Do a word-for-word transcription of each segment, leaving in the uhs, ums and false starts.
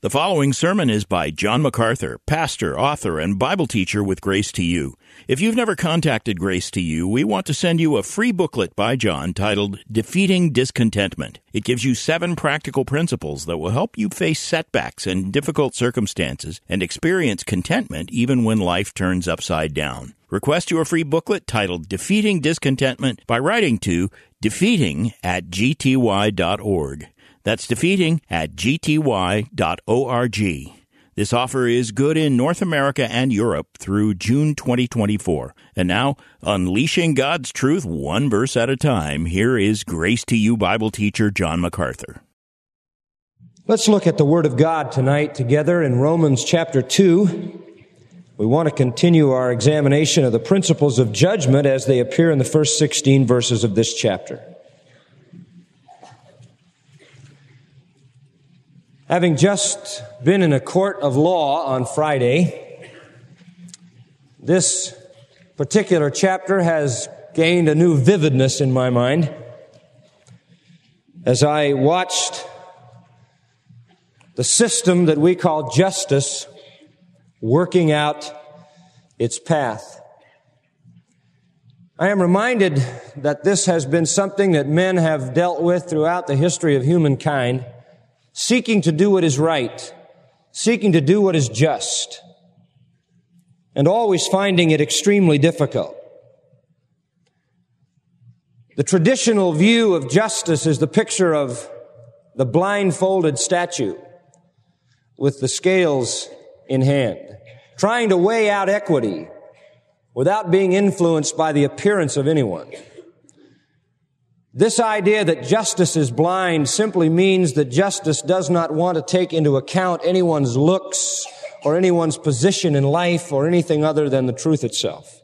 The following sermon is by John MacArthur, pastor, author, and Bible teacher with Grace to You. If you've never contacted Grace to You, we want to send you a free booklet by John titled Defeating Discontentment. It gives you seven practical principles that will help you face setbacks and difficult circumstances and experience contentment even when life turns upside down. Request your free booklet titled Defeating Discontentment by writing to defeating at g t y dot org. That's defeating at g t y dot org. This offer is good in North America and Europe through June twenty twenty-four. And now, unleashing God's truth one verse at a time, here is Grace to You Bible teacher John MacArthur. Let's look at the Word of God tonight together in Romans chapter two. We want to continue our examination of the principles of judgment as they appear in the first sixteen verses of this chapter. Having just been in a court of law on Friday, this particular chapter has gained a new vividness in my mind as I watched the system that we call justice working out its path. I am reminded that this has been something that men have dealt with throughout the history of humankind, seeking to do what is right, seeking to do what is just, and always finding it extremely difficult. The traditional view of justice is the picture of the blindfolded statue with the scales in hand, trying to weigh out equity without being influenced by the appearance of anyone. This idea that justice is blind simply means that justice does not want to take into account anyone's looks or anyone's position in life or anything other than the truth itself.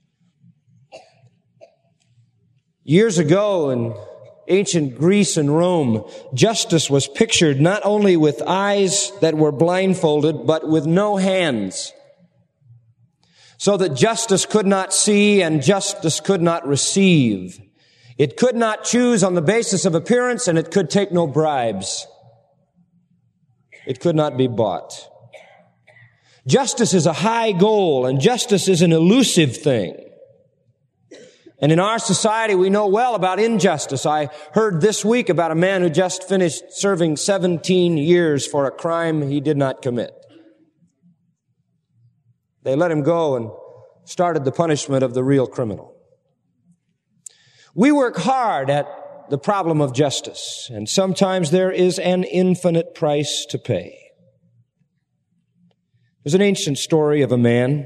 Years ago in ancient Greece and Rome, justice was pictured not only with eyes that were blindfolded, but with no hands, so that justice could not see and justice could not receive. It could not choose on the basis of appearance, and it could take no bribes. It could not be bought. Justice is a high goal, and justice is an elusive thing. And in our society, we know well about injustice. I heard this week about a man who just finished serving seventeen years for a crime he did not commit. They let him go and started the punishment of the real criminal. We work hard at the problem of justice, and sometimes there is an infinite price to pay. There's an ancient story of a man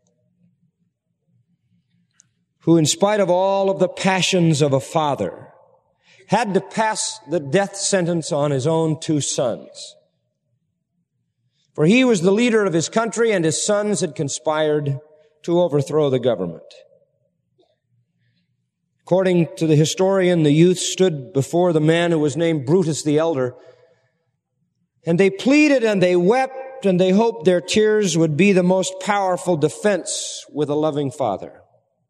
who, in spite of all of the passions of a father, had to pass the death sentence on his own two sons. For he was the leader of his country, and his sons had conspired to overthrow the government. According to the historian, the youth stood before the man who was named Brutus the Elder, and they pleaded and they wept and they hoped their tears would be the most powerful defense with a loving father.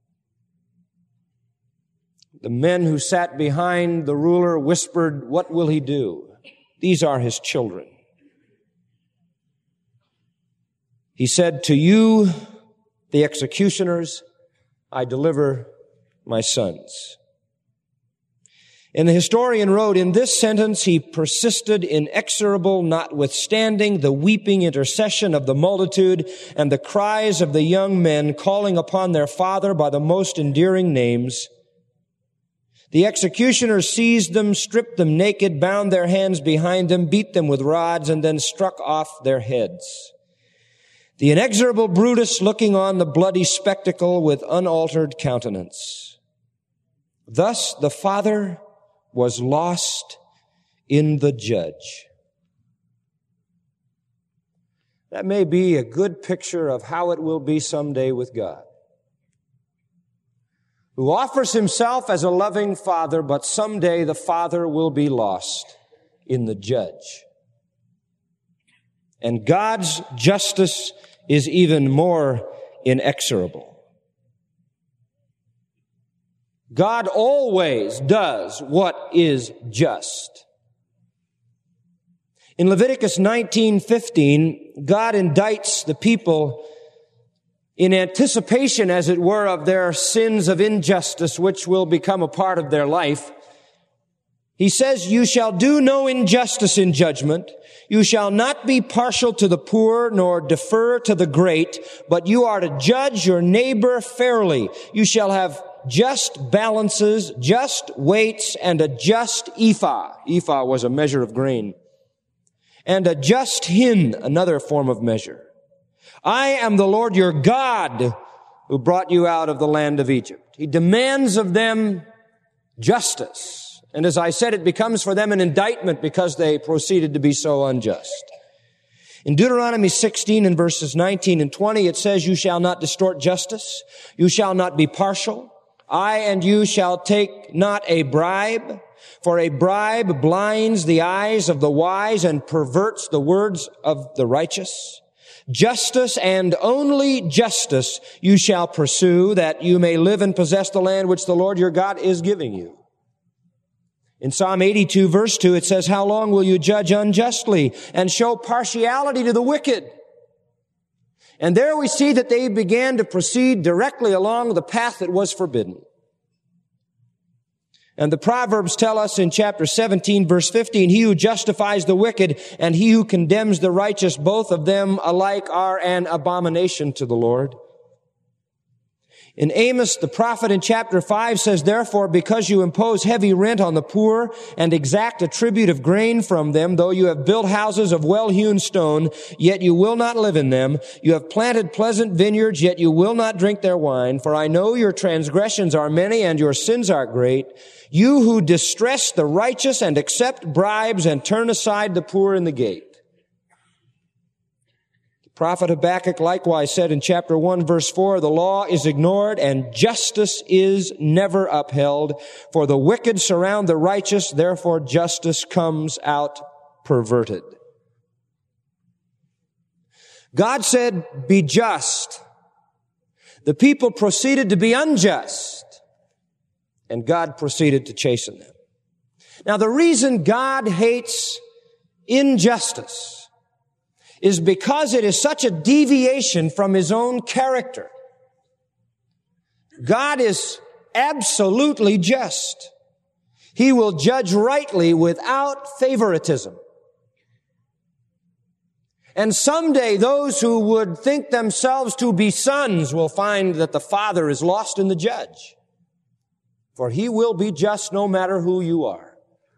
The men who sat behind the ruler whispered, "What will he do? These are his children." He said, "To you, the executioners, I deliver my sons." And the historian wrote, in this sentence, he persisted inexorable, notwithstanding the weeping intercession of the multitude and the cries of the young men calling upon their father by the most endearing names. The executioners seized them, stripped them naked, bound their hands behind them, beat them with rods, and then struck off their heads. The inexorable Brutus looking on the bloody spectacle with unaltered countenance. Thus the father was lost in the judge. That may be a good picture of how it will be someday with God, who offers himself as a loving father, but someday the father will be lost in the judge. And God's justice is even more inexorable. God always does what is just. In Leviticus nineteen fifteen, God indicts the people in anticipation, as it were, of their sins of injustice, which will become a part of their life. He says, "You shall do no injustice in judgment. You shall not be partial to the poor, nor defer to the great, but you are to judge your neighbor fairly. You shall have just balances, just weights, and a just ephah." Ephah was a measure of grain. "And a just hin," another form of measure. "I am the Lord your God who brought you out of the land of Egypt." He demands of them justice. And as I said, it becomes for them an indictment because they proceeded to be so unjust. In Deuteronomy sixteen and verses nineteen and twenty, it says, "You shall not distort justice. You shall not be partial. I and you shall take not a bribe, for a bribe blinds the eyes of the wise and perverts the words of the righteous. Justice and only justice you shall pursue, that you may live and possess the land which the Lord your God is giving you." In Psalm eighty-two verse two, it says, "How long will you judge unjustly and show partiality to the wicked?" And there we see that they began to proceed directly along the path that was forbidden. And the Proverbs tell us in chapter seventeen, verse fifteen, "He who justifies the wicked and he who condemns the righteous, both of them alike are an abomination to the Lord." In Amos, the prophet in chapter five says, "Therefore, because you impose heavy rent on the poor and exact a tribute of grain from them, though you have built houses of well-hewn stone, yet you will not live in them. You have planted pleasant vineyards, yet you will not drink their wine. For I know your transgressions are many and your sins are great. You who distress the righteous and accept bribes and turn aside the poor in the gate." Prophet Habakkuk likewise said in chapter one, verse four, "The law is ignored and justice is never upheld. For the wicked surround the righteous, therefore justice comes out perverted." God said, "Be just." The people proceeded to be unjust, and God proceeded to chasten them. Now, the reason God hates injustice is because it is such a deviation from His own character. God is absolutely just. He will judge rightly without favoritism. And someday those who would think themselves to be sons will find that the Father is lost in the judge. For He will be just no matter who you are.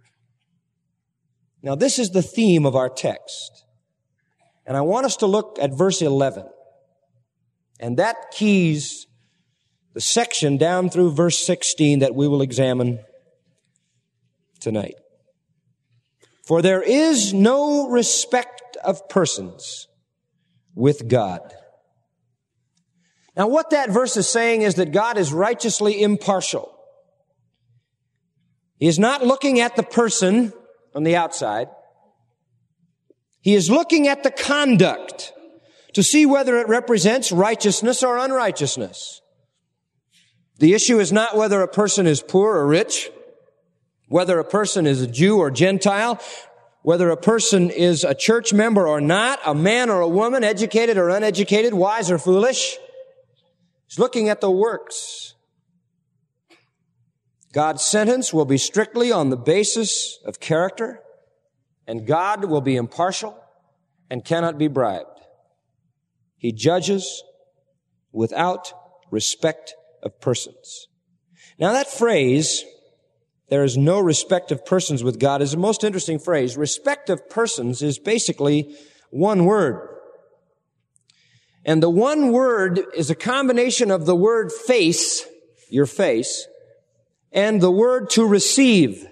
Now, this is the theme of our text. And I want us to look at verse eleven. And that keys the section down through verse sixteen that we will examine tonight. "For there is no respect of persons with God." Now, what that verse is saying is that God is righteously impartial. He is not looking at the person on the outside. He is looking at the conduct to see whether it represents righteousness or unrighteousness. The issue is not whether a person is poor or rich, whether a person is a Jew or Gentile, whether a person is a church member or not, a man or a woman, educated or uneducated, wise or foolish. He's looking at the works. God's sentence will be strictly on the basis of character, and God will be impartial and cannot be bribed. He judges without respect of persons. Now that phrase, "there is no respect of persons with God," is a most interesting phrase. Respect of persons is basically one word. And the one word is a combination of the word face, your face, and the word to receive.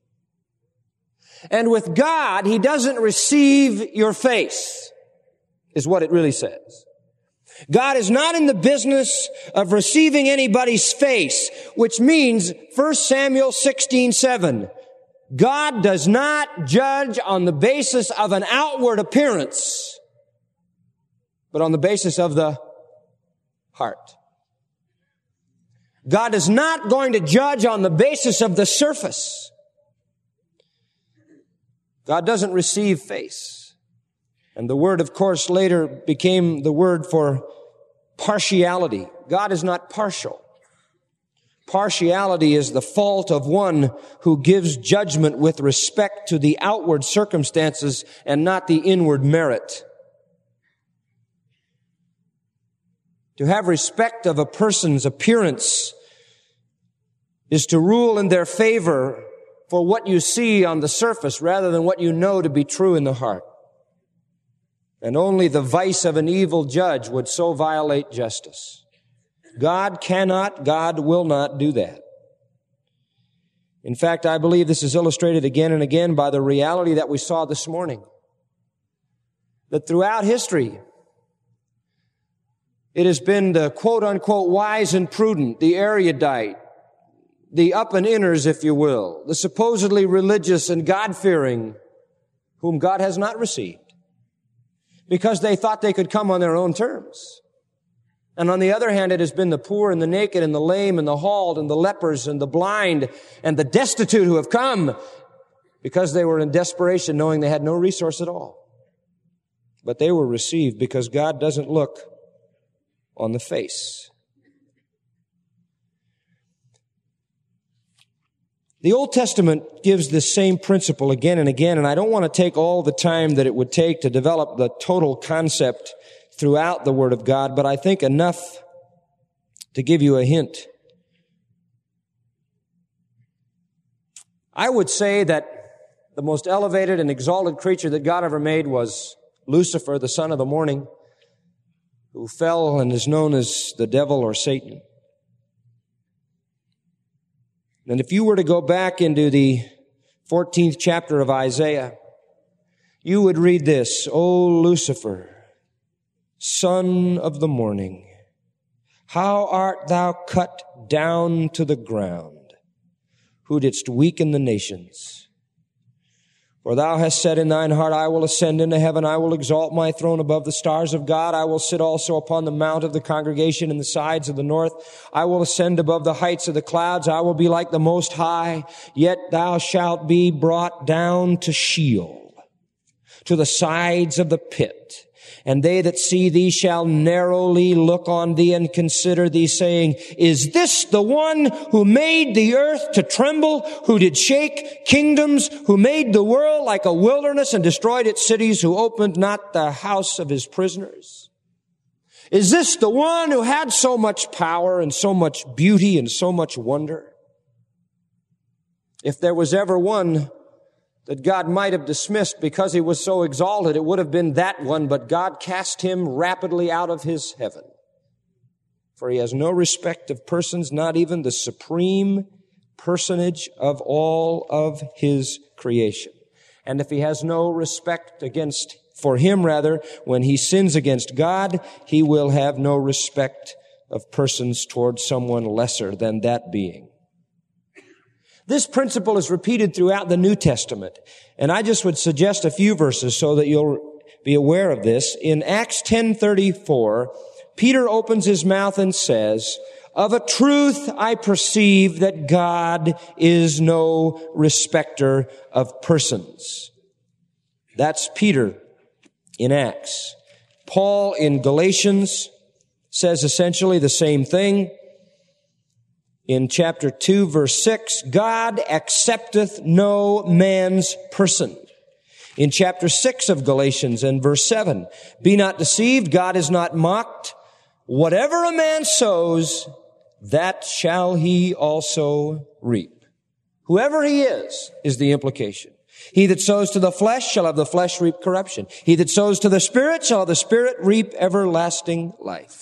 And with God, He doesn't receive your face, is what it really says. God is not in the business of receiving anybody's face, which means First Samuel sixteen seven. God does not judge on the basis of an outward appearance, but on the basis of the heart. God is not going to judge on the basis of the surface. God doesn't receive face. And the word, of course, later became the word for partiality. God is not partial. Partiality is the fault of one who gives judgment with respect to the outward circumstances and not the inward merit. To have respect of a person's appearance is to rule in their favor for what you see on the surface rather than what you know to be true in the heart. And only the vice of an evil judge would so violate justice. God cannot, God will not do that. In fact, I believe this is illustrated again and again by the reality that we saw this morning. That throughout history, it has been the quote-unquote wise and prudent, the erudite, the up and inners, if you will, the supposedly religious and God-fearing, whom God has not received, because they thought they could come on their own terms. And on the other hand, it has been the poor and the naked and the lame and the halt and the lepers and the blind and the destitute who have come because they were in desperation, knowing they had no resource at all. But they were received because God doesn't look on the face. The Old Testament gives this same principle again and again, and I don't want to take all the time that it would take to develop the total concept throughout the Word of God, but I think enough to give you a hint. I would say that the most elevated and exalted creature that God ever made was Lucifer, the son of the morning, who fell and is known as the devil or Satan. And if you were to go back into the fourteenth chapter of Isaiah, you would read this, O Lucifer, son of the morning, how art thou cut down to the ground, who didst weaken the nations? For thou hast said in thine heart, I will ascend into heaven, I will exalt my throne above the stars of God, I will sit also upon the mount of the congregation in the sides of the north, I will ascend above the heights of the clouds, I will be like the Most High, yet thou shalt be brought down to Sheol, to the sides of the pit. And they that see thee shall narrowly look on thee and consider thee, saying, is this the one who made the earth to tremble, who did shake kingdoms, who made the world like a wilderness and destroyed its cities, who opened not the house of his prisoners? Is this the one who had so much power and so much beauty and so much wonder? If there was ever one that God might have dismissed because he was so exalted, it would have been that one, but God cast him rapidly out of his heaven. For he has no respect of persons, not even the supreme personage of all of his creation. And if he has no respect against, for him rather, when he sins against God, he will have no respect of persons towards someone lesser than that being. This principle is repeated throughout the New Testament, and I just would suggest a few verses so that you'll be aware of this. In Acts ten thirty-four, Peter opens his mouth and says, of a truth I perceive that God is no respecter of persons. That's Peter in Acts. Paul in Galatians says essentially the same thing. In chapter two, verse six, God accepteth no man's person. In chapter six of Galatians and verse seven, be not deceived, God is not mocked. Whatever a man sows, that shall he also reap. Whoever he is, is the implication. He that sows to the flesh shall of the flesh reap corruption. He that sows to the Spirit shall of the Spirit reap everlasting life.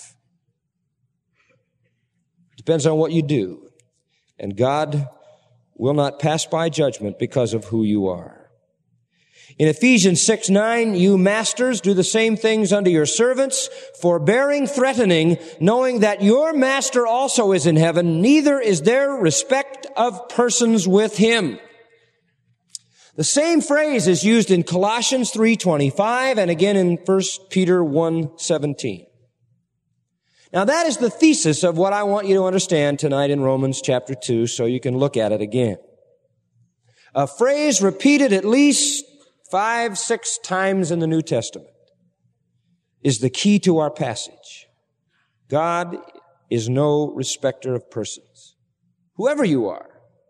Depends on what you do. And God will not pass by judgment because of who you are. In Ephesians six nine, you masters do the same things unto your servants, forbearing, threatening, knowing that your master also is in heaven, neither is there respect of persons with him. The same phrase is used in Colossians three twenty-five and again in First Peter one seventeen. Now that is the thesis of what I want you to understand tonight in Romans chapter two, so you can look at it again. A phrase repeated at least five, six times in the New Testament, is the key to our passage. God is no respecter of persons. Whoever you are,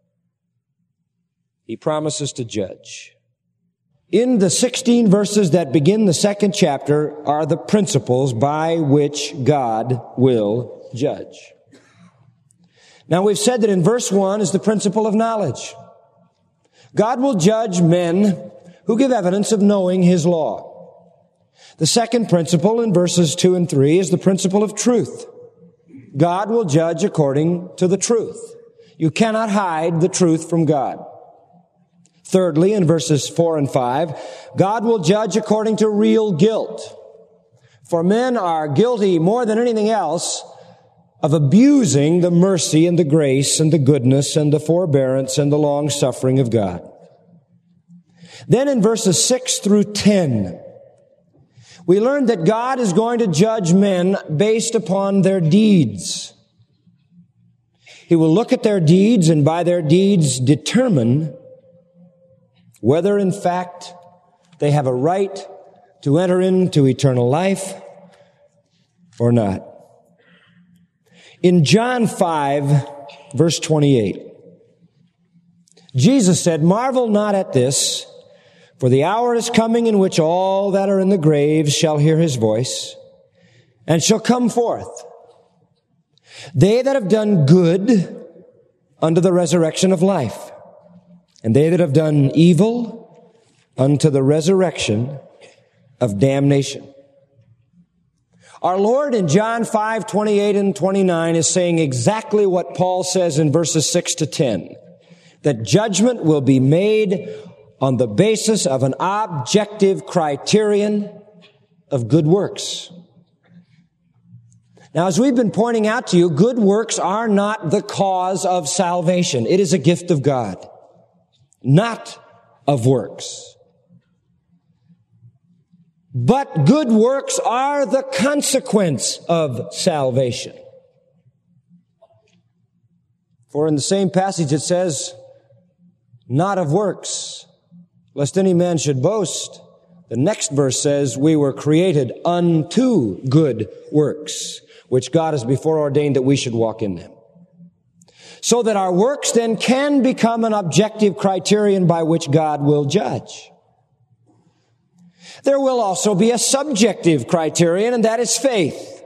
He promises to judge. In the sixteen verses that begin the second chapter are the principles by which God will judge. Now, we've said that in verse one is the principle of knowledge. God will judge men who give evidence of knowing His law. The second principle in verses two and three is the principle of truth. God will judge according to the truth. You cannot hide the truth from God. Thirdly, in verses four and five, God will judge according to real guilt. For men are guilty more than anything else of abusing the mercy and the grace and the goodness and the forbearance and the long-suffering of God. Then in verses six through ten, we learn that God is going to judge men based upon their deeds. He will look at their deeds and by their deeds determine whether in fact they have a right to enter into eternal life or not. In John five, verse twenty-eight, Jesus said, "Marvel not at this, for the hour is coming in which all that are in the graves shall hear His voice, and shall come forth. They that have done good unto the resurrection of life, and they that have done evil unto the resurrection of damnation." Our Lord in John five, twenty-eight and twenty-nine is saying exactly what Paul says in verses six to ten, that judgment will be made on the basis of an objective criterion of good works. Now, as we've been pointing out to you, good works are not the cause of salvation. It is a gift of God, not of works. But good works are the consequence of salvation. For in the same passage it says, "Not of works, lest any man should boast." The next verse says, "We were created unto good works, which God has before ordained that we should walk in them." So that our works then can become an objective criterion by which God will judge. There will also be a subjective criterion, and that is faith.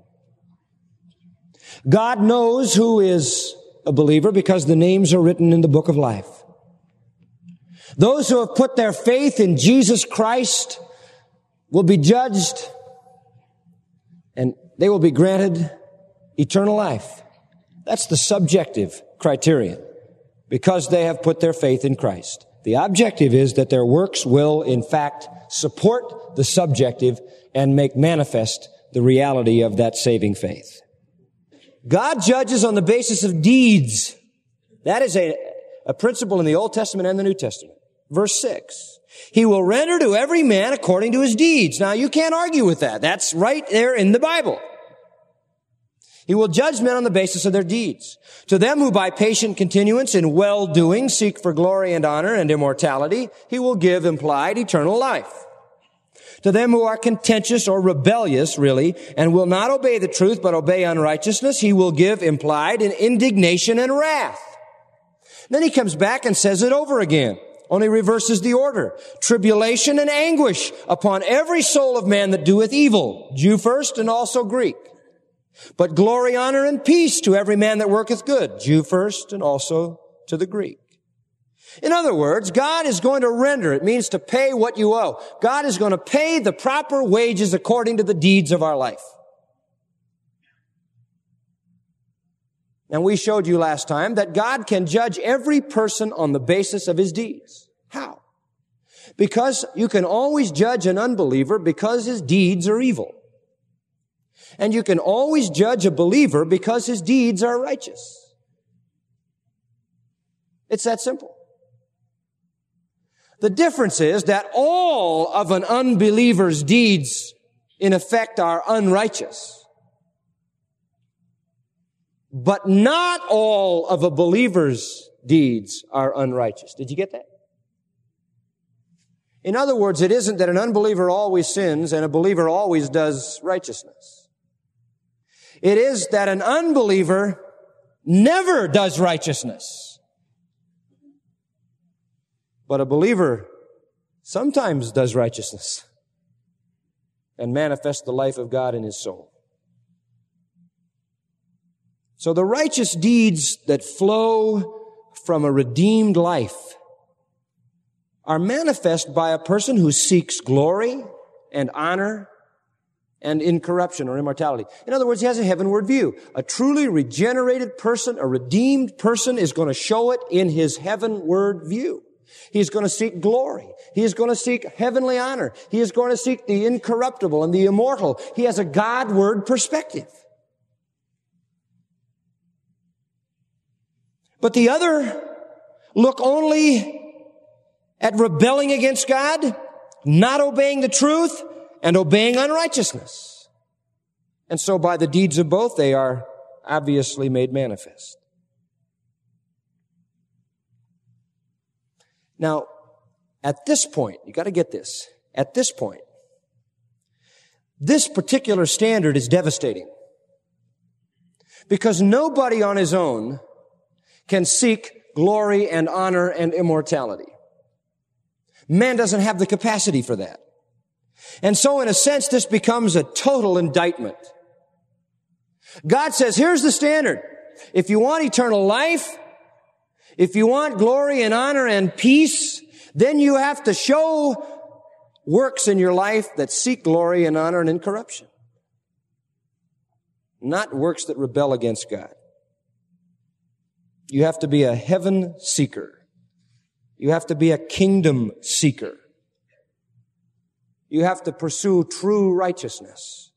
God knows who is a believer because the names are written in the book of life. Those who have put their faith in Jesus Christ will be judged, and they will be granted eternal life. That's the subjective criterion, because they have put their faith in Christ. The objective is that their works will, in fact, support the subjective and make manifest the reality of that saving faith. God judges on the basis of deeds. That is a, a principle in the Old Testament and the New Testament. Verse six, "He will render to every man according to his deeds." Now, you can't argue with that. That's right there in the Bible. He will judge men on the basis of their deeds. "To them who by patient continuance in well-doing seek for glory and honor and immortality, He will give," implied, "eternal life. To them who are contentious," or rebellious, really, "and will not obey the truth but obey unrighteousness, He will give," implied, "in indignation and wrath." Then he comes back and says it over again, only reverses the order. "Tribulation and anguish upon every soul of man that doeth evil," Jew first and also Greek. "But glory, honor, and peace to every man that worketh good," Jew first and also to the Greek. In other words, God is going to render. It means to pay what you owe. God is going to pay the proper wages according to the deeds of our life. And we showed you last time that God can judge every person on the basis of his deeds. How? Because you can always judge an unbeliever because his deeds are evil. And you can always judge a believer because his deeds are righteous. It's that simple. The difference is that all of an unbeliever's deeds, in effect, are unrighteous. But not all of a believer's deeds are unrighteous. Did you get that? In other words, it isn't that an unbeliever always sins and a believer always does righteousness. It is that an unbeliever never does righteousness. But a believer sometimes does righteousness and manifests the life of God in his soul. So the righteous deeds that flow from a redeemed life are manifest by a person who seeks glory and honor and incorruption or immortality. In other words, he has a heavenward view. A truly regenerated person, a redeemed person, is going to show it in his heavenward view. He's going to seek glory. He is going to seek heavenly honor. He is going to seek the incorruptible and the immortal. He has a Godward perspective. But the other look only at rebelling against God, not obeying the truth, and obeying unrighteousness. And so by the deeds of both, they are obviously made manifest. Now, at this point, you got to get this. At this point, this particular standard is devastating. Because nobody on his own can seek glory and honor and immortality. Man doesn't have the capacity for that. And so in a sense, this becomes a total indictment. God says, here's the standard. If you want eternal life, if you want glory and honor and peace, then you have to show works in your life that seek glory and honor and incorruption. Not works that rebel against God. You have to be a heaven seeker. You have to be a kingdom seeker. You have to pursue true righteousness.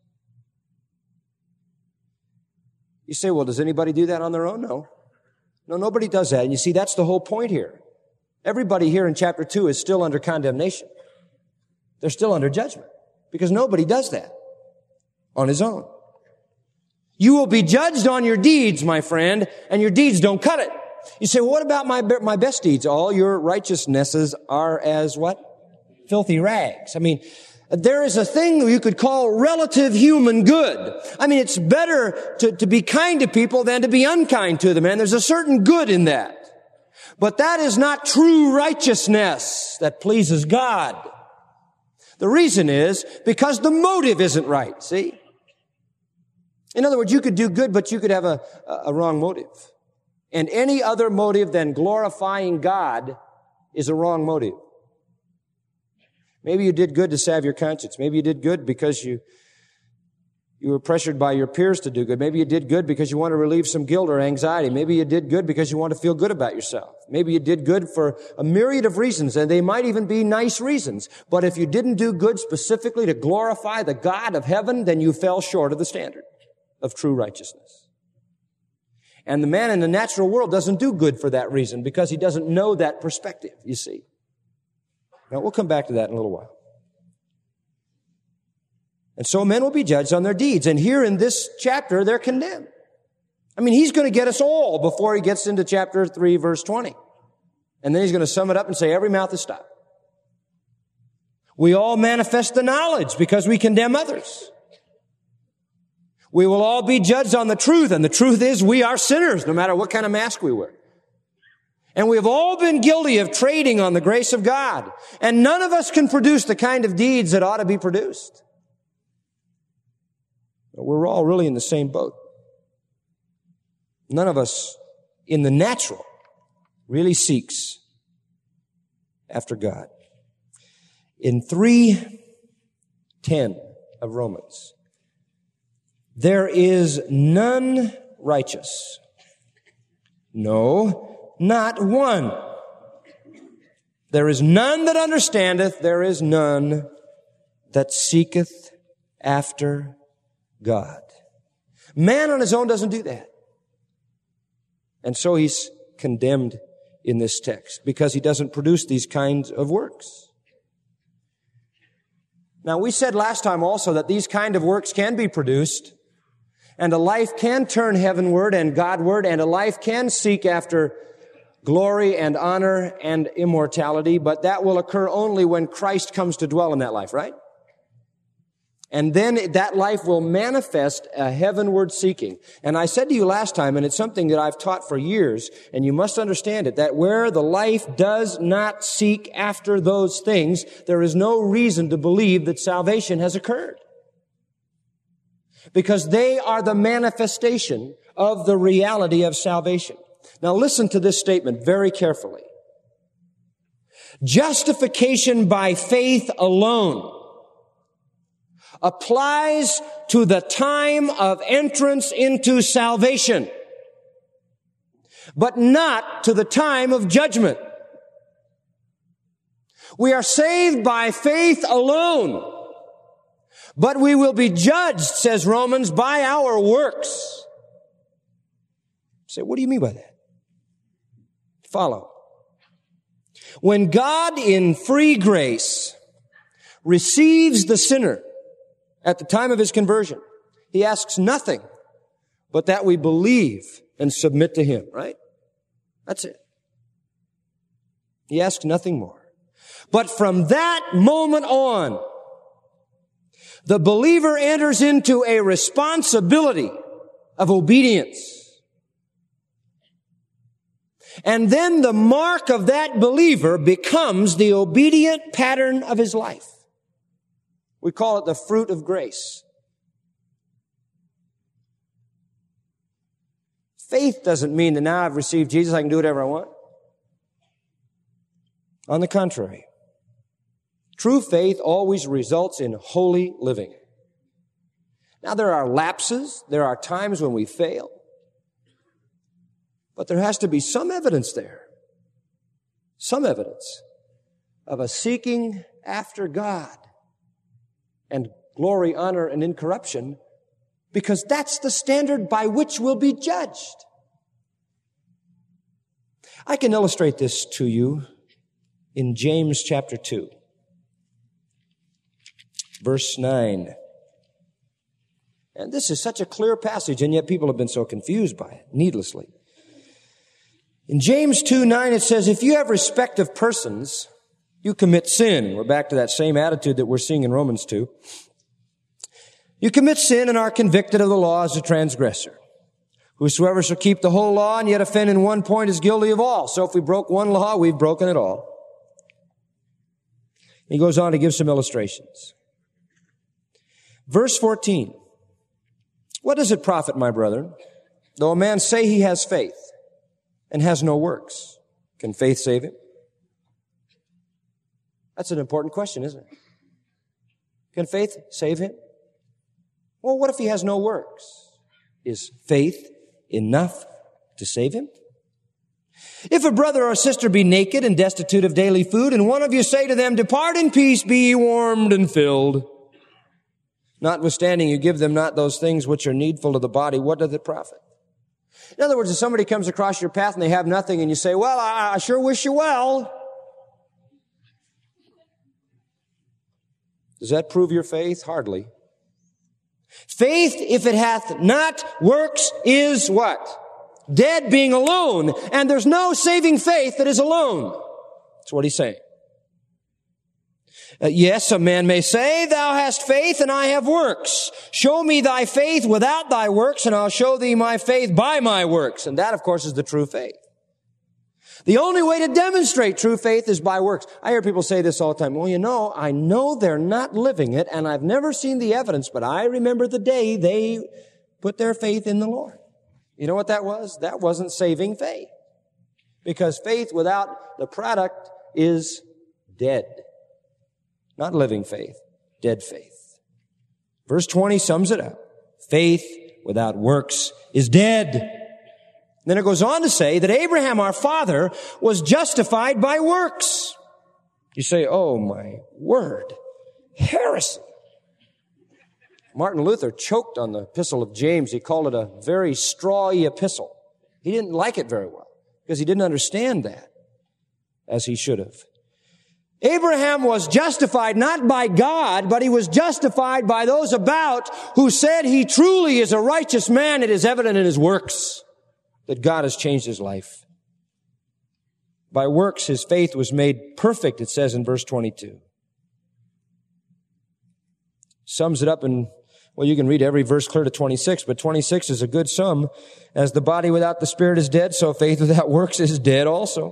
You say, well, does anybody do that on their own? No. No, nobody does that. And you see, that's the whole point here. Everybody here in chapter two is still under condemnation. They're still under judgment because nobody does that on his own. You will be judged on your deeds, my friend, and your deeds don't cut it. You say, well, what about my, my best deeds? All your righteousnesses are as what? Filthy rags. I mean, there is a thing you could call relative human good. I mean, it's better to, to be kind to people than to be unkind to them, and there's a certain good in that. But that is not true righteousness that pleases God. The reason is because the motive isn't right, see? In other words, you could do good, but you could have a, a wrong motive. And any other motive than glorifying God is a wrong motive. Maybe you did good to salve your conscience. Maybe you did good because you, you were pressured by your peers to do good. Maybe you did good because you want to relieve some guilt or anxiety. Maybe you did good because you want to feel good about yourself. Maybe you did good for a myriad of reasons, and they might even be nice reasons. But if you didn't do good specifically to glorify the God of heaven, then you fell short of the standard of true righteousness. And the man in the natural world doesn't do good for that reason because he doesn't know that perspective, you see. Now, we'll come back to that in a little while. And so men will be judged on their deeds. And here in this chapter, they're condemned. I mean, he's going to get us all before he gets into chapter three, verse twenty. And then he's going to sum it up and say, every mouth is stopped. We all manifest the knowledge because we condemn others. We will all be judged on the truth, and the truth is we are sinners, no matter what kind of mask we wear. And we have all been guilty of trading on the grace of God. And none of us can produce the kind of deeds that ought to be produced. But we're all really in the same boat. None of us in the natural really seeks after God. In three ten of Romans, there is none righteous. No, not one. There is none that understandeth. There is none that seeketh after God. Man on his own doesn't do that. And so he's condemned in this text because he doesn't produce these kinds of works. Now, we said last time also that these kind of works can be produced, and a life can turn heavenward and Godward, and a life can seek after glory and honor and immortality, but that will occur only when Christ comes to dwell in that life, right? And then that life will manifest a heavenward seeking. And I said to you last time, and it's something that I've taught for years, and you must understand it, that where the life does not seek after those things, there is no reason to believe that salvation has occurred. Because they are the manifestation of the reality of salvation. Now listen to this statement very carefully. Justification by faith alone applies to the time of entrance into salvation, but not to the time of judgment. We are saved by faith alone, but we will be judged, says Romans, by our works. You say, what do you mean by that? Follow. When God in free grace receives the sinner at the time of his conversion, he asks nothing but that we believe and submit to him, right? That's it. He asks nothing more. But from that moment on, the believer enters into a responsibility of obedience. And then the mark of that believer becomes the obedient pattern of his life. We call it the fruit of grace. Faith doesn't mean that now I've received Jesus, I can do whatever I want. On the contrary, true faith always results in holy living. Now there are lapses, there are times when we fail, but there has to be some evidence there, some evidence of a seeking after God and glory, honor, and incorruption, because that's the standard by which we'll be judged. I can illustrate this to you in James chapter two, verse nine. And this is such a clear passage, and yet people have been so confused by it, needlessly. In James two nine, it says, if you have respect of persons, you commit sin. We're back to that same attitude that we're seeing in Romans two. You commit sin and are convicted of the law as a transgressor. Whosoever shall keep the whole law and yet offend in one point is guilty of all. So if we broke one law, we've broken it all. He goes on to give some illustrations. Verse fourteen. What does it profit, my brethren, though a man say he has faith and has no works? Can faith save him? That's an important question, isn't it? Can faith save him? Well, what if he has no works? Is faith enough to save him? If a brother or sister be naked and destitute of daily food, and one of you say to them, depart in peace, be ye warmed and filled, notwithstanding you give them not those things which are needful to the body, what doth it profit? In other words, if somebody comes across your path and they have nothing, and you say, well, I, I sure wish you well, does that prove your faith? Hardly. Faith, if it hath not works, is what? Dead, being alone. And there's no saving faith that is alone. That's what he's saying. Uh, yes, a man may say, thou hast faith and I have works. Show me thy faith without thy works, and I'll show thee my faith by my works. And that, of course, is the true faith. The only way to demonstrate true faith is by works. I hear people say this all the time. Well, you know, I know they're not living it, and I've never seen the evidence, but I remember the day they put their faith in the Lord. You know what that was? That wasn't saving faith. Because faith without the product is dead. Not living faith, dead faith. Verse twenty sums it up. Faith without works is dead. Then it goes on to say that Abraham, our father, was justified by works. You say, oh my word, heresy. Martin Luther choked on the epistle of James. He called it a very strawy epistle. He didn't like it very well because he didn't understand that as he should have. Abraham was justified not by God, but he was justified by those about who said he truly is a righteous man. It is evident in his works that God has changed his life. By works his faith was made perfect, it says in verse twenty-two. Sums it up in, well, you can read every verse clear to twenty-six, but twenty-six is a good sum. As the body without the spirit is dead, so faith without works is dead also.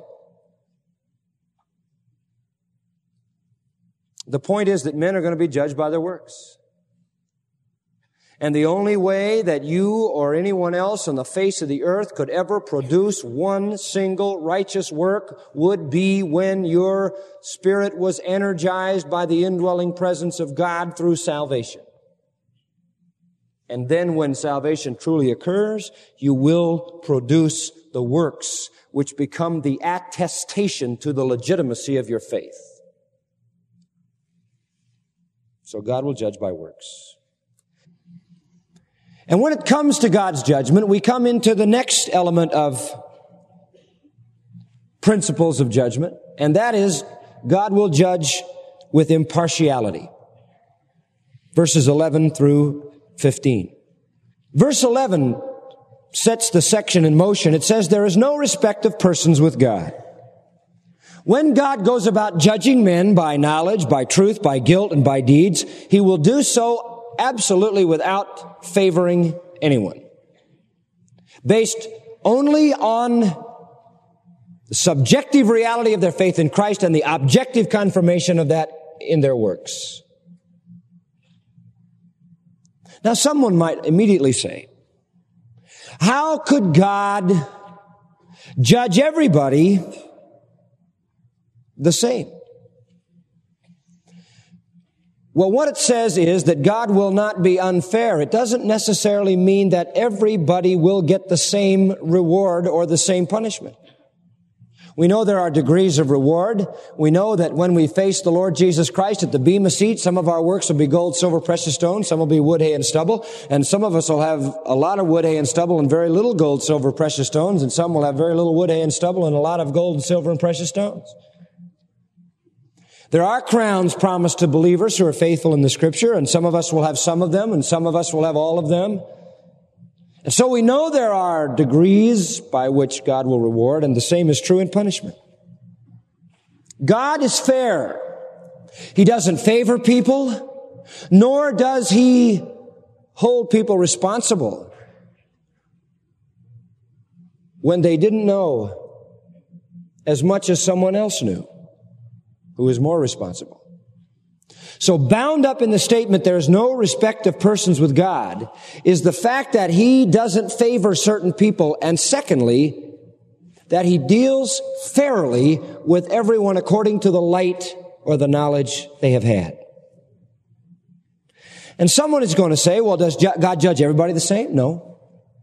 The point is that men are going to be judged by their works. And the only way that you or anyone else on the face of the earth could ever produce one single righteous work would be when your spirit was energized by the indwelling presence of God through salvation. And then when salvation truly occurs, you will produce the works which become the attestation to the legitimacy of your faith. So God will judge by works. And when it comes to God's judgment, we come into the next element of principles of judgment, and that is God will judge with impartiality. Verses eleven through fifteen. Verse eleven sets the section in motion. It says, there is no respect of persons with God. When God goes about judging men by knowledge, by truth, by guilt, and by deeds, He will do so absolutely without favoring anyone. Based only on the subjective reality of their faith in Christ and the objective confirmation of that in their works. Now, someone might immediately say, how could God judge everybody the same? Well, what it says is that God will not be unfair. It doesn't necessarily mean that everybody will get the same reward or the same punishment. We know there are degrees of reward. We know that when we face the Lord Jesus Christ at the bema seat, some of our works will be gold, silver, precious stones. Some will be wood, hay, and stubble. And some of us will have a lot of wood, hay, and stubble and very little gold, silver, precious stones. And some will have very little wood, hay, and stubble and a lot of gold, and silver, and precious stones. There are crowns promised to believers who are faithful in the Scripture, and some of us will have some of them, and some of us will have all of them. And so we know there are degrees by which God will reward, and the same is true in punishment. God is fair. He doesn't favor people, nor does He hold people responsible when they didn't know as much as someone else knew, who is more responsible. So bound up in the statement, there is no respect of persons with God, is the fact that He doesn't favor certain people, and secondly, that He deals fairly with everyone according to the light or the knowledge they have had. And someone is going to say, well, does God judge everybody the same? No.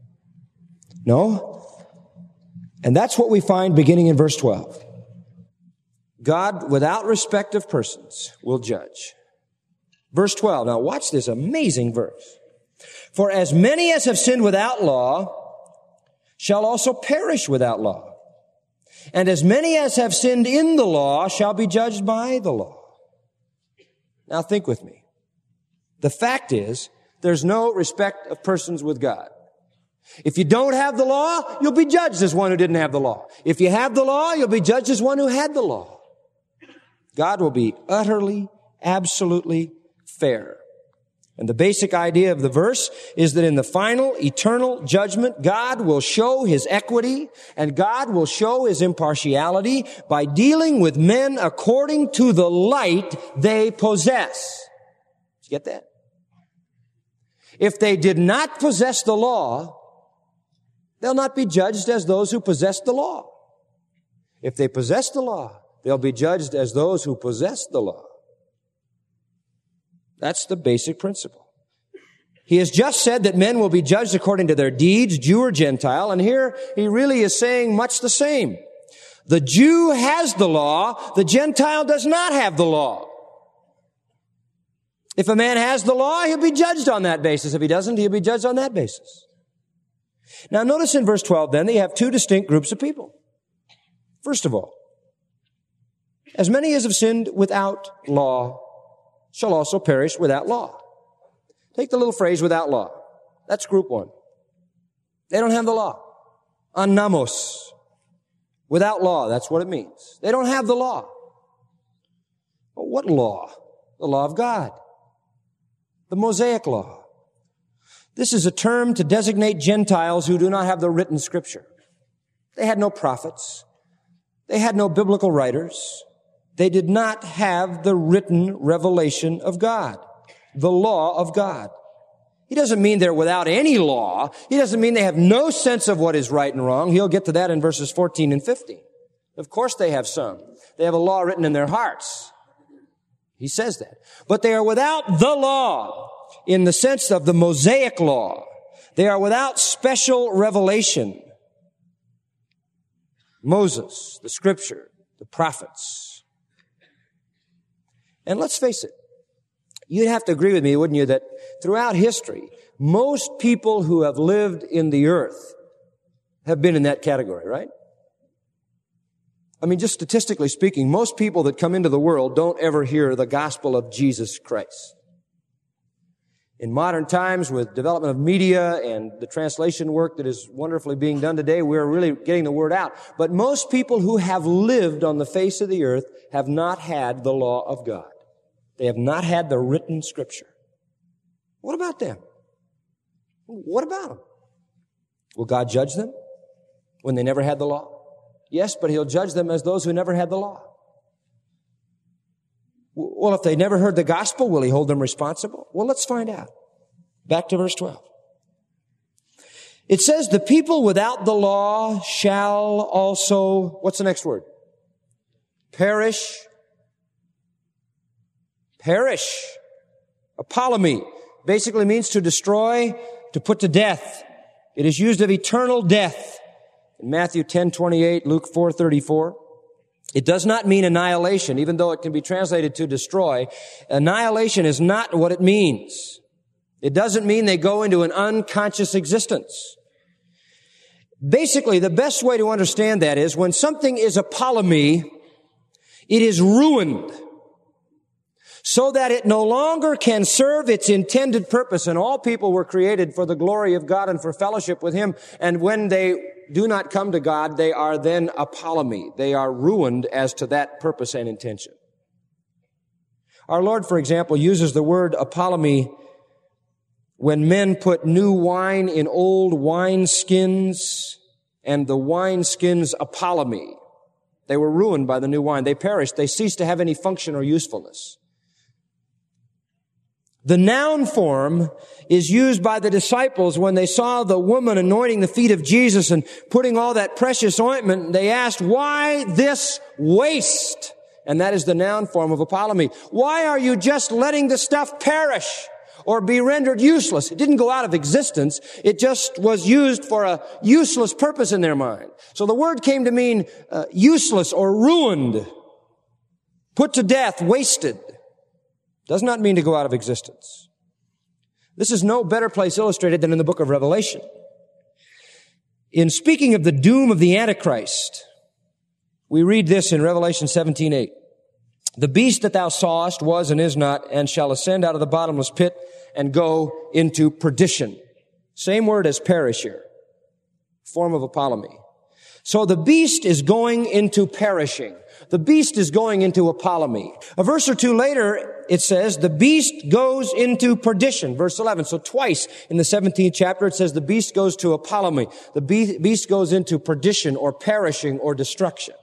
No. And that's what we find beginning in verse twelve. God, without respect of persons, will judge. Verse twelve. Now watch this amazing verse. For as many as have sinned without law shall also perish without law. And as many as have sinned in the law shall be judged by the law. Now think with me. The fact is, there's no respect of persons with God. If you don't have the law, you'll be judged as one who didn't have the law. If you have the law, you'll be judged as one who had the law. God will be utterly, absolutely fair. And the basic idea of the verse is that in the final eternal judgment, God will show His equity and God will show His impartiality by dealing with men according to the light they possess. Did you get that? If they did not possess the law, they'll not be judged as those who possess the law. If they possess the law, they'll be judged as those who possess the law. That's the basic principle. He has just said that men will be judged according to their deeds, Jew or Gentile, and here he really is saying much the same. The Jew has the law, the Gentile does not have the law. If a man has the law, he'll be judged on that basis. If he doesn't, he'll be judged on that basis. Now notice in verse twelve then, they have two distinct groups of people. First of all, as many as have sinned without law shall also perish without law. Take the little phrase without law. That's group one. They don't have the law. Anamos. Without law, that's what it means. They don't have the law. Well, what law? The law of God. The Mosaic law. This is a term to designate Gentiles who do not have the written Scripture. They had no prophets. They had no biblical writers. They did not have the written revelation of God, the law of God. He doesn't mean they're without any law. He doesn't mean they have no sense of what is right and wrong. He'll get to that in verses fourteen and fifteen. Of course they have some. They have a law written in their hearts. He says that. But they are without the law in the sense of the Mosaic law. They are without special revelation. Moses, the Scripture, the prophets. And let's face it, you'd have to agree with me, wouldn't you, that throughout history, most people who have lived in the earth have been in that category, right? I mean, just statistically speaking, most people that come into the world don't ever hear the gospel of Jesus Christ. In modern times, with development of media and the translation work that is wonderfully being done today, we're really getting the word out. But most people who have lived on the face of the earth have not had the law of God. They have not had the written Scripture. What about them? What about them? Will God judge them when they never had the law? Yes, but He'll judge them as those who never had the law. Well, if they never heard the gospel, will He hold them responsible? Well, let's find out. Back to verse twelve. It says, the people without the law shall also, what's the next word? Perish. Perish. Apollumi basically means to destroy, to put to death. It is used of eternal death. In Matthew ten twenty-eight, Luke four thirty-four. It does not mean annihilation, even though it can be translated to destroy. Annihilation is not what it means. It doesn't mean they go into an unconscious existence. Basically, the best way to understand that is when something is apollumi, it is ruined so that it no longer can serve its intended purpose. And all people were created for the glory of God and for fellowship with Him. And when they do not come to God, they are then apollumi. They are ruined as to that purpose and intention. Our Lord, for example, uses the word apollumi when men put new wine in old wine skins, and the wine skins apollumi. They were ruined by the new wine. They perished. They ceased to have any function or usefulness. The noun form is used by the disciples when they saw the woman anointing the feet of Jesus and putting all that precious ointment. They asked, why this waste? And that is the noun form of apollumi. Why are you just letting the stuff perish or be rendered useless? It didn't go out of existence. It just was used for a useless purpose in their mind. So the word came to mean uh, useless or ruined, put to death, wasted. Does not mean to go out of existence. This is no better place illustrated than in the book of Revelation. In speaking of the doom of the Antichrist, we read this in Revelation seventeen eight. The beast that thou sawest was and is not, and shall ascend out of the bottomless pit and go into perdition. Same word as perish here. Form of apollumi. So the beast is going into perishing. The beast is going into apollumi. A verse or two later, it says, the beast goes into perdition. Verse eleven. So twice in the seventeenth chapter, it says the beast goes to apollumi. The beast goes into perdition or perishing or destruction.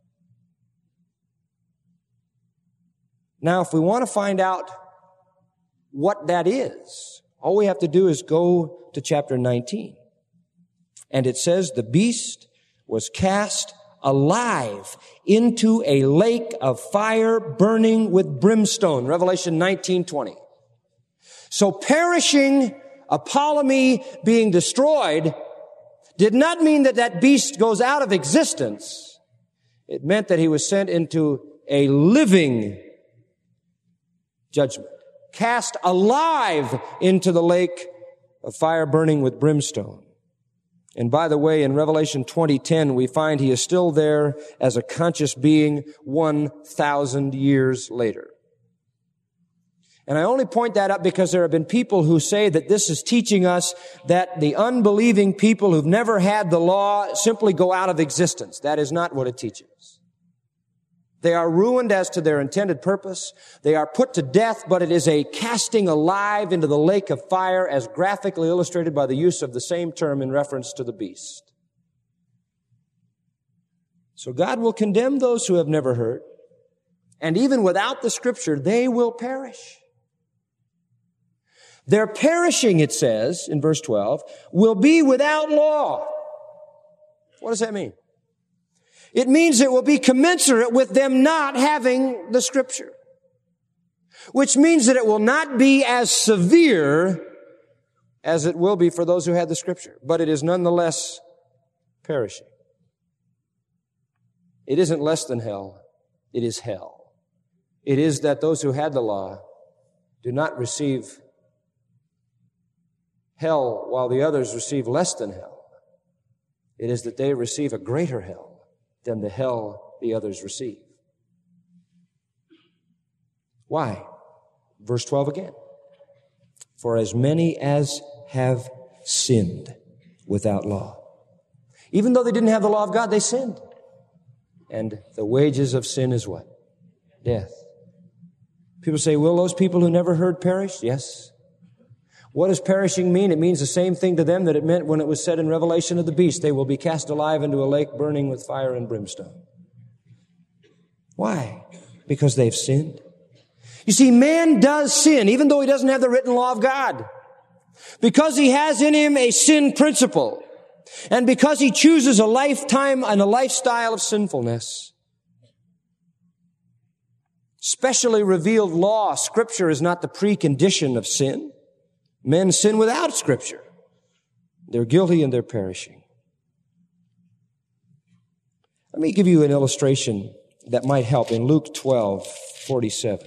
Now, if we want to find out what that is, all we have to do is go to chapter nineteen. And it says the beast was cast alive into a lake of fire burning with brimstone. Revelation nineteen twenty. So perishing, apollumi, being destroyed, did not mean that that beast goes out of existence. It meant that he was sent into a living judgment, cast alive into the lake of fire burning with brimstone. And by the way, in Revelation twenty ten, we find he is still there as a conscious being one thousand years later. And I only point that up because there have been people who say that this is teaching us that the unbelieving people who've never had the law simply go out of existence. That is not what it teaches. They are ruined as to their intended purpose. They are put to death, but it is a casting alive into the lake of fire, as graphically illustrated by the use of the same term in reference to the beast. So God will condemn those who have never heard, and even without the Scripture, they will perish. Their perishing, it says in verse twelve, will be without law. What does that mean? It means it will be commensurate with them not having the Scripture, which means that it will not be as severe as it will be for those who had the Scripture, but it is nonetheless perishing. It isn't less than hell. It is hell. It is that those who had the law do not receive hell while the others receive less than hell. It is that they receive a greater hell than the hell the others receive. Why? Verse twelve again. For as many as have sinned without law. Even though they didn't have the law of God, they sinned. And the wages of sin is what? Death. People say, will those people who never heard perish? Yes. What does perishing mean? It means the same thing to them that it meant when it was said in Revelation of the beast, they will be cast alive into a lake burning with fire and brimstone. Why? Because they've sinned. You see, man does sin, even though he doesn't have the written law of God. Because he has in him a sin principle. And because he chooses a lifetime and a lifestyle of sinfulness. Specially revealed law, Scripture, is not the precondition of sin. Men sin without Scripture. They're guilty and they're perishing. Let me give you an illustration that might help in Luke twelve forty-seven.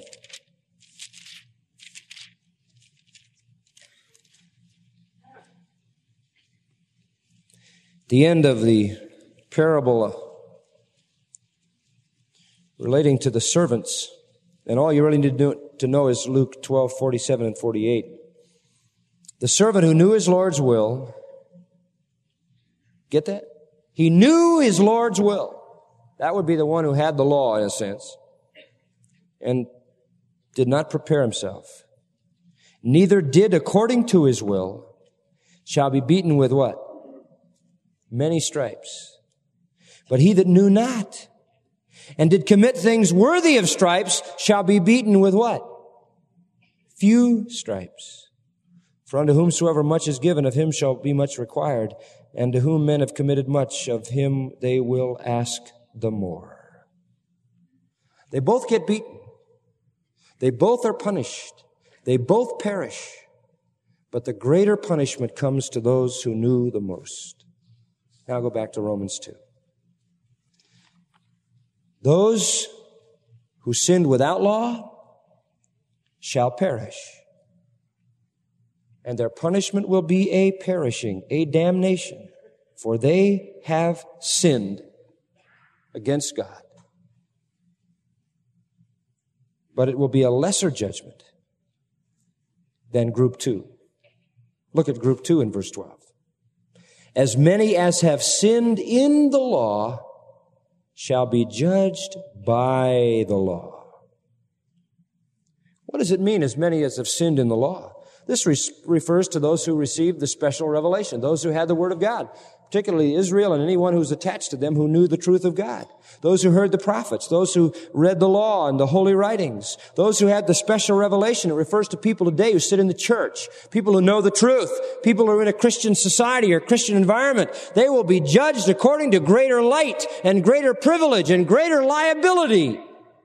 The end of the parable relating to the servants, and all you really need to know is Luke twelve forty-seven and forty-eight. The servant who knew his Lord's will, get that? He knew his Lord's will. That would be the one who had the law, in a sense, and did not prepare himself. Neither did according to his will, shall be beaten with what? Many stripes. But he that knew not, and did commit things worthy of stripes, shall be beaten with what? Few stripes. For unto whomsoever much is given, of him shall be much required. And to whom men have committed much, of him they will ask the more. They both get beaten. They both are punished. They both perish. But the greater punishment comes to those who knew the most. Now I'll go back to Romans two. Those who sinned without law shall perish. And their punishment will be a perishing, a damnation, for they have sinned against God. But it will be a lesser judgment than group two. Look at group two in verse twelve. As many as have sinned in the law shall be judged by the law. What does it mean, as many as have sinned in the law? This re- refers to those who received the special revelation, those who had the Word of God, particularly Israel and anyone who's attached to them who knew the truth of God. Those who heard the prophets, those who read the law and the holy writings, those who had the special revelation. It refers to people today who sit in the church, people who know the truth, people who are in a Christian society or Christian environment. They will be judged according to greater light and greater privilege and greater liability.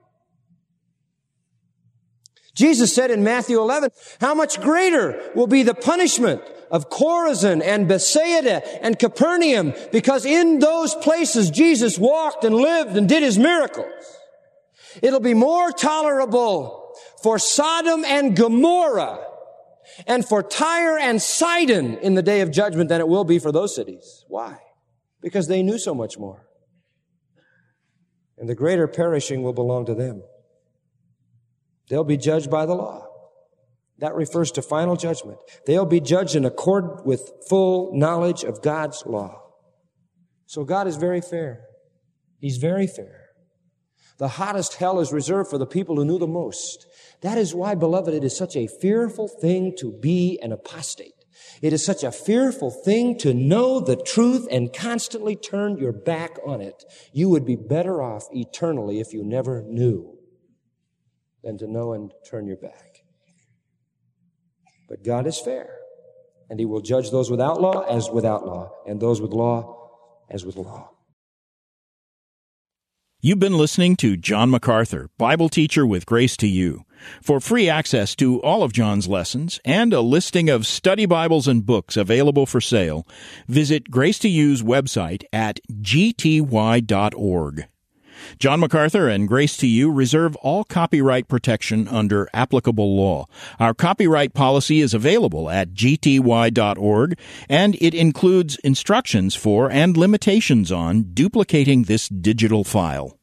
Jesus said in Matthew eleven, how much greater will be the punishment of Chorazin and Bethsaida and Capernaum, because in those places Jesus walked and lived and did his miracles. It'll be more tolerable for Sodom and Gomorrah and for Tyre and Sidon in the day of judgment than it will be for those cities. Why? Because they knew so much more. And the greater perishing will belong to them. They'll be judged by the law. That refers to final judgment. They'll be judged in accord with full knowledge of God's law. So God is very fair. He's very fair. The hottest hell is reserved for the people who knew the most. That is why, beloved, it is such a fearful thing to be an apostate. It is such a fearful thing to know the truth and constantly turn your back on it. You would be better off eternally if you never knew than to know and turn your back. But God is fair, and He will judge those without law as without law, and those with law as with law. You've been listening to John MacArthur, Bible teacher with Grace to You. For free access to all of John's lessons and a listing of study Bibles and books available for sale, visit Grace to You's website at g t y dot org. John MacArthur and Grace to You reserve all copyright protection under applicable law. Our copyright policy is available at g t y dot org, and it includes instructions for and limitations on duplicating this digital file.